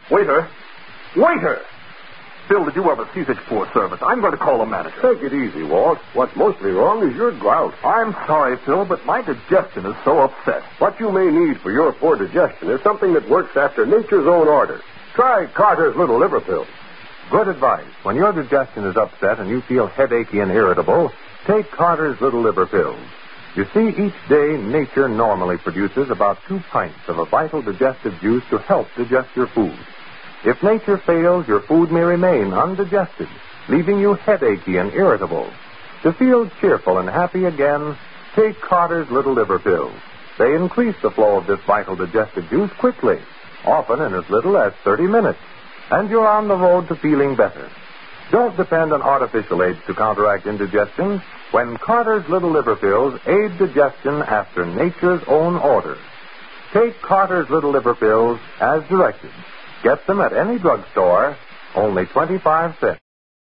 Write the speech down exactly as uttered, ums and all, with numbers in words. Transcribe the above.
Waiter! Waiter! Bill, did you ever see such poor service? I'm going to call the manager. Take it easy, Walt. What's mostly wrong is your gout. I'm sorry, Phil, but my digestion is so upset. What you may need for your poor digestion is something that works after nature's own order. Try Carter's Little Liver Pills. Good advice. When your digestion is upset and you feel headachy and irritable, take Carter's Little Liver Pills. You see, each day nature normally produces about two pints of a vital digestive juice to help digest your food. If nature fails, your food may remain undigested, leaving you headachy and irritable. To feel cheerful and happy again, take Carter's Little Liver Pills. They increase the flow of this vital digestive juice quickly, often in as little as thirty minutes, and you're on the road to feeling better. Don't depend on artificial aids to counteract indigestion when Carter's Little Liver Pills aid digestion after nature's own order. Take Carter's Little Liver Pills as directed. Get them at any drugstore, only twenty-five cents.